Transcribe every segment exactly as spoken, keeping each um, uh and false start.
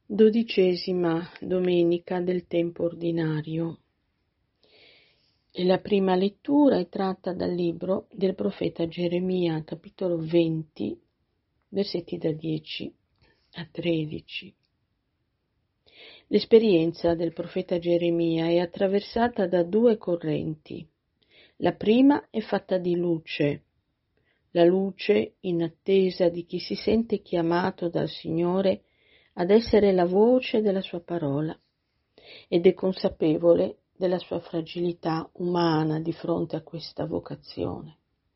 Dodicesima domenica del tempo ordinario. E la prima lettura è tratta dal libro del profeta Geremia, capitolo venti, versetti da dieci a tredici. L'esperienza del profeta Geremia è attraversata da due correnti. La prima è fatta di luce, la luce in attesa di chi si sente chiamato dal Signore ad essere la voce della sua parola ed è consapevole della sua fragilità umana di fronte a questa vocazione.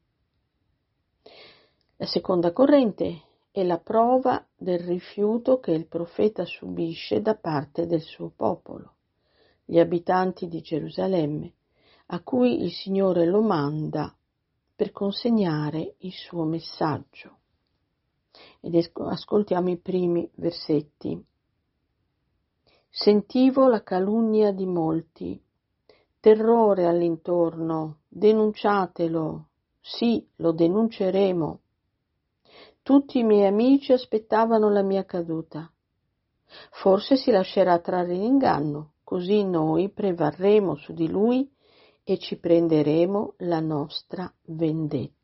La seconda corrente è la prova del rifiuto che il profeta subisce da parte del suo popolo, gli abitanti di Gerusalemme, a cui il Signore lo manda per consegnare il suo messaggio. Ed ascoltiamo i primi versetti. Sentivo la calunnia di molti, terrore all'intorno, denunciatelo, sì, lo denunceremo. Tutti i miei amici aspettavano la mia caduta. Forse si lascerà trarre in inganno, così noi prevarremo su di lui e ci prenderemo la nostra vendetta.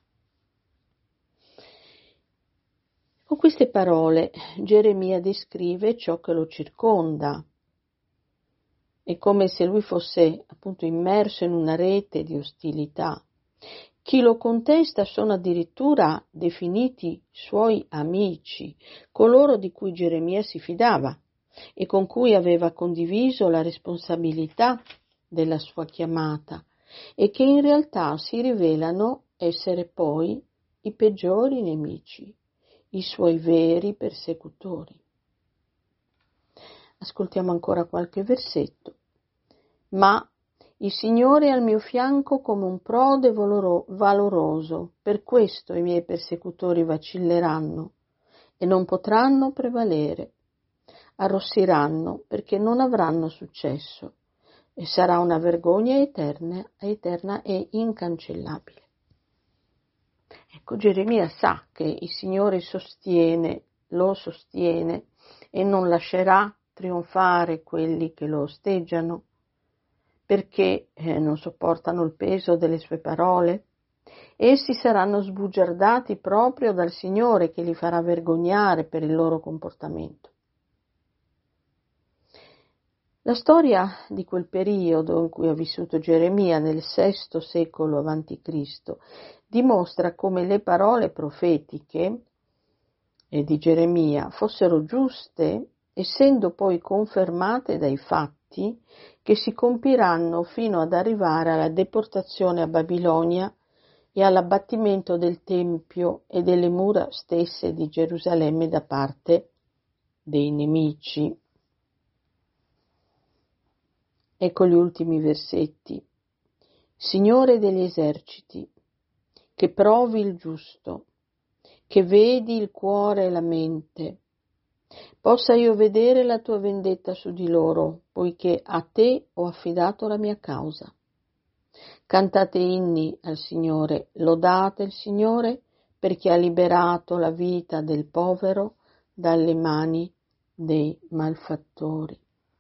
Con queste parole Geremia descrive ciò che lo circonda. È come se lui fosse appunto immerso in una rete di ostilità. Chi lo contesta sono addirittura definiti suoi amici, coloro di cui Geremia si fidava e con cui aveva condiviso la responsabilità della sua chiamata e che in realtà si rivelano essere poi i peggiori nemici, i suoi veri persecutori. Ascoltiamo ancora qualche versetto. Ma il Signore è al mio fianco come un prode valoroso, per questo i miei persecutori vacilleranno e non potranno prevalere. Arrossiranno perché non avranno successo e sarà una vergogna eterna, eterna e incancellabile. Ecco, Geremia sa che il Signore sostiene, lo sostiene e non lascerà trionfare quelli che lo osteggiano, perché eh, non sopportano il peso delle sue parole. Essi saranno sbugiardati proprio dal Signore che li farà vergognare per il loro comportamento. La storia di quel periodo in cui ha vissuto Geremia nel sesto secolo avanti Cristo dimostra come le parole profetiche di Geremia fossero giuste, essendo poi confermate dai fatti che si compiranno fino ad arrivare alla deportazione a Babilonia e all'abbattimento del Tempio e delle mura stesse di Gerusalemme da parte dei nemici. Ecco gli ultimi versetti. Signore degli eserciti, che provi il giusto, che vedi il cuore e la mente, possa io vedere la tua vendetta su di loro, poiché a te ho affidato la mia causa. Cantate inni al Signore, lodate il Signore, perché ha liberato la vita del povero dalle mani dei malfattori.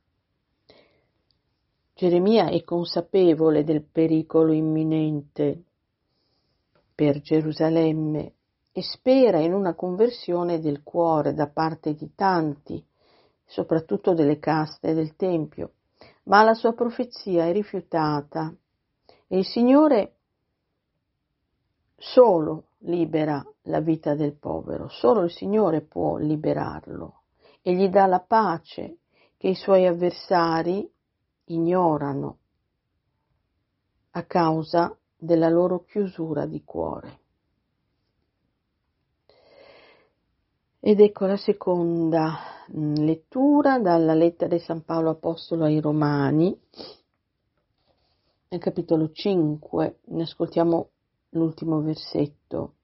Geremia è consapevole del pericolo imminente per Gerusalemme e spera in una conversione del cuore da parte di tanti, soprattutto delle caste del Tempio, ma la sua profezia è rifiutata e il Signore solo libera la vita del povero, solo il Signore può liberarlo e gli dà la pace che i suoi avversari ignorano a causa della loro chiusura di cuore. Ed ecco la seconda lettura dalla lettera di San Paolo Apostolo ai Romani, nel capitolo cinque, ne ascoltiamo l'ultimo versetto.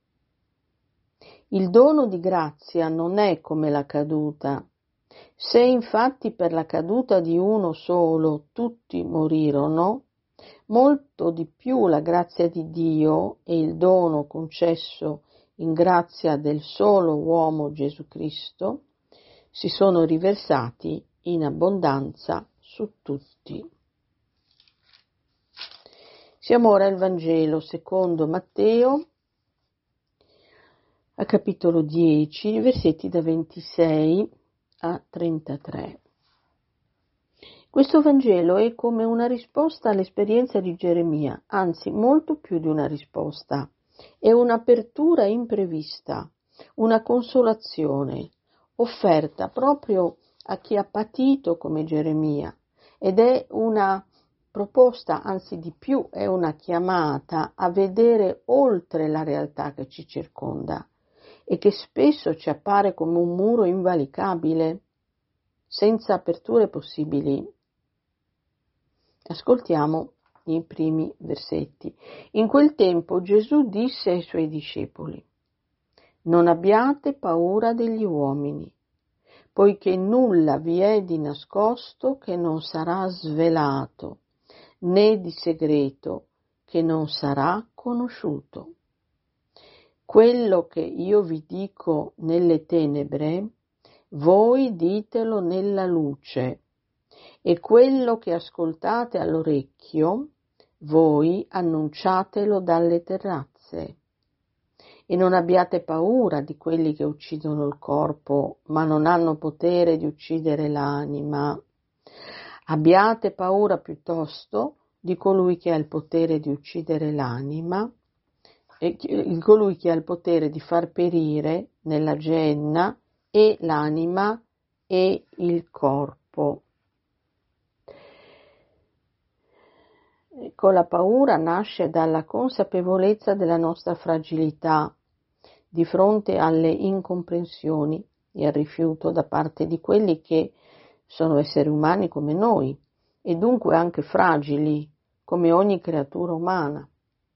Il dono di grazia non è come la caduta. Se infatti per la caduta di uno solo tutti morirono, molto di più la grazia di Dio e il dono concesso in grazia del solo uomo Gesù Cristo si sono riversati in abbondanza su tutti. Siamo ora al Vangelo secondo Matteo, a capitolo dieci, versetti da ventisei a trentatré. Questo Vangelo è come una risposta all'esperienza di Geremia, anzi molto più di una risposta, è un'apertura imprevista, una consolazione offerta proprio a chi ha patito come Geremia, ed è una proposta, anzi di più, è una chiamata a vedere oltre la realtà che ci circonda e che spesso ci appare come un muro invalicabile, senza aperture possibili. Ascoltiamo i primi versetti. In quel tempo Gesù disse ai suoi discepoli: non abbiate paura degli uomini, poiché nulla vi è di nascosto che non sarà svelato, né di segreto che non sarà conosciuto. Quello che io vi dico nelle tenebre, voi ditelo nella luce, e quello che ascoltate all'orecchio, voi annunciatelo dalle terrazze. E non abbiate paura di quelli che uccidono il corpo, ma non hanno potere di uccidere l'anima. Abbiate paura piuttosto di colui che ha il potere di uccidere l'anima, e colui che ha il potere di far perire nella genna e l'anima e il corpo. Ecco, la paura nasce dalla consapevolezza della nostra fragilità di fronte alle incomprensioni e al rifiuto da parte di quelli che sono esseri umani come noi e dunque anche fragili come ogni creatura umana.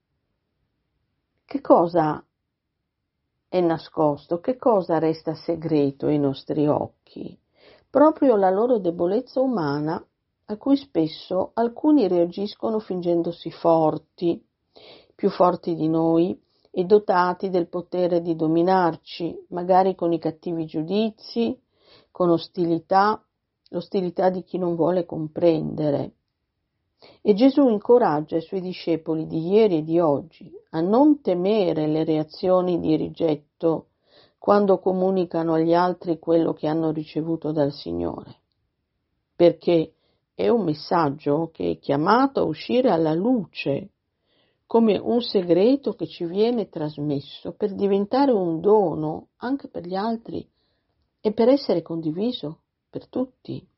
Che cosa è nascosto? Che cosa resta segreto ai nostri occhi? Proprio la loro debolezza umana, a cui spesso alcuni reagiscono fingendosi forti, più forti di noi e dotati del potere di dominarci, magari con i cattivi giudizi, con ostilità, l'ostilità di chi non vuole comprendere. E Gesù incoraggia i suoi discepoli di ieri e di oggi a non temere le reazioni di rigetto quando comunicano agli altri quello che hanno ricevuto dal Signore, perché è un messaggio che è chiamato a uscire alla luce, come un segreto che ci viene trasmesso per diventare un dono anche per gli altri e per essere condiviso per tutti.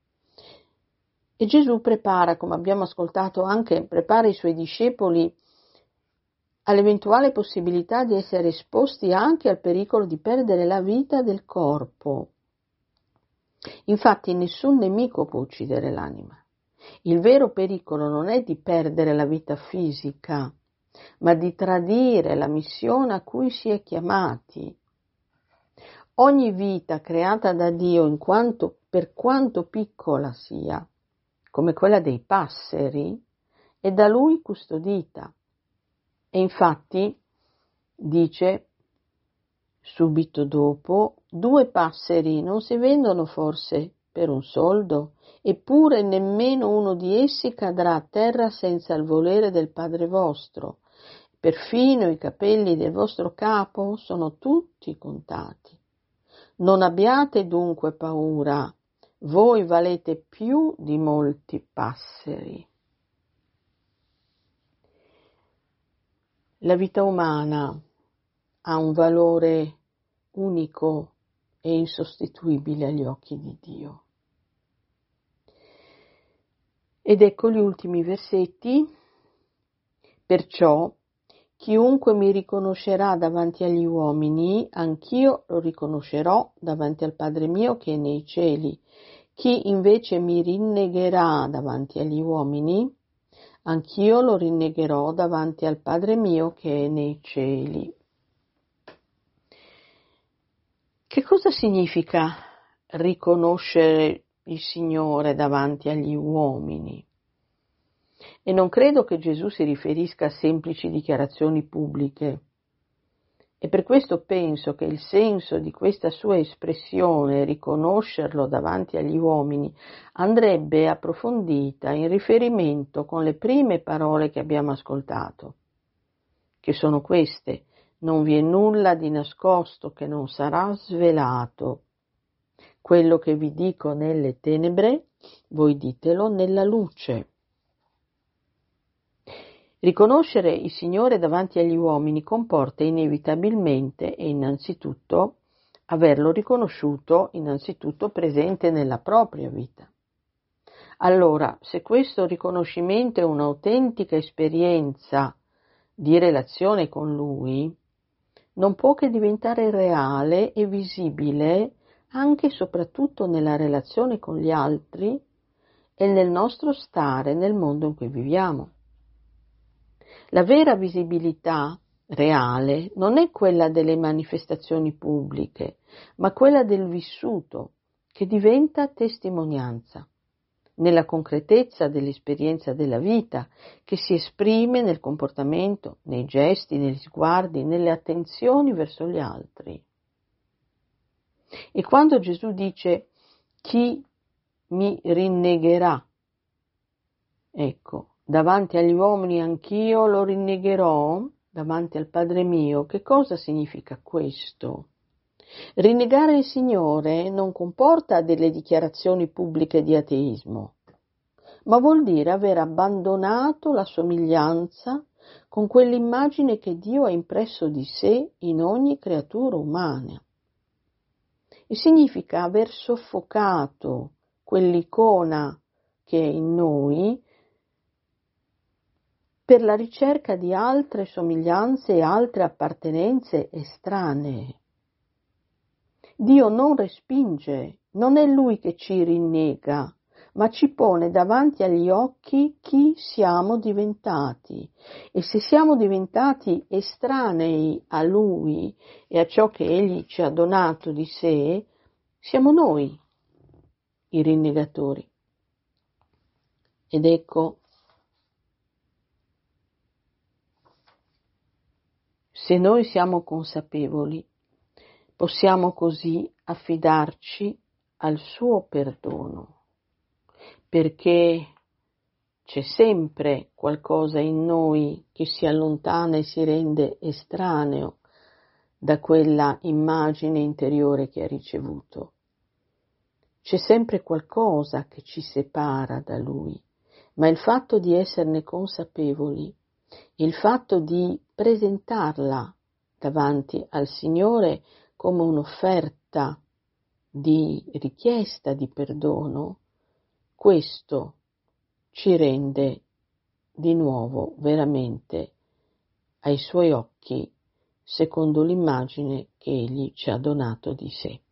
E Gesù prepara, come abbiamo ascoltato anche, prepara i suoi discepoli all'eventuale possibilità di essere esposti anche al pericolo di perdere la vita del corpo. Infatti nessun nemico può uccidere l'anima. Il vero pericolo non è di perdere la vita fisica, ma di tradire la missione a cui si è chiamati. Ogni vita creata da Dio, in quanto, per quanto piccola sia, come quella dei passeri, è da Lui custodita. E infatti dice subito dopo: due passeri non si vendono forse per un soldo? Eppure nemmeno uno di essi cadrà a terra senza il volere del Padre vostro. Perfino i capelli del vostro capo sono tutti contati. Non abbiate dunque paura, voi valete più di molti passeri. La vita umana ha un valore unico e insostituibile agli occhi di Dio. Ed ecco gli ultimi versetti. Perciò chiunque mi riconoscerà davanti agli uomini, anch'io lo riconoscerò davanti al Padre mio che è nei cieli. Chi invece mi rinnegherà davanti agli uomini, anch'io lo rinnegherò davanti al Padre mio che è nei cieli. Che cosa significa riconoscere il Signore davanti agli uomini? E non credo che Gesù si riferisca a semplici dichiarazioni pubbliche, E per questo penso che il senso di questa sua espressione, riconoscerlo davanti agli uomini, andrebbe approfondita in riferimento con le prime parole che abbiamo ascoltato, che sono queste: non vi è nulla di nascosto che non sarà svelato. Quello che vi dico nelle tenebre, voi ditelo nella luce. Riconoscere il Signore davanti agli uomini comporta inevitabilmente e innanzitutto averlo riconosciuto innanzitutto presente nella propria vita. Allora, se questo riconoscimento è un'autentica esperienza di relazione con Lui, non può che diventare reale e visibile anche e soprattutto nella relazione con gli altri e nel nostro stare nel mondo in cui viviamo. La vera visibilità reale non è quella delle manifestazioni pubbliche, ma quella del vissuto, che diventa testimonianza, nella concretezza dell'esperienza della vita, che si esprime nel comportamento, nei gesti, negli sguardi, nelle attenzioni verso gli altri. E quando Gesù dice chi mi rinnegherà, ecco, davanti agli uomini anch'io lo rinnegherò, davanti al Padre mio, che cosa significa questo? Rinnegare il Signore non comporta delle dichiarazioni pubbliche di ateismo, ma vuol dire aver abbandonato la somiglianza con quell'immagine che Dio ha impresso di sé in ogni creatura umana. E significa aver soffocato quell'icona che è in noi per la ricerca di altre somiglianze e altre appartenenze estranee. Dio non respinge, non è Lui che ci rinnega, ma ci pone davanti agli occhi chi siamo diventati. E se siamo diventati estranei a Lui e a ciò che Egli ci ha donato di sé, siamo noi i rinnegatori. Ed ecco, se noi siamo consapevoli, possiamo così affidarci al suo perdono, perché c'è sempre qualcosa in noi che si allontana e si rende estraneo da quella immagine interiore che ha ricevuto. C'è sempre qualcosa che ci separa da Lui, ma il fatto di esserne consapevoli, il fatto di presentarla davanti al Signore come un'offerta di richiesta di perdono, questo ci rende di nuovo veramente ai Suoi occhi secondo l'immagine che Egli ci ha donato di sé.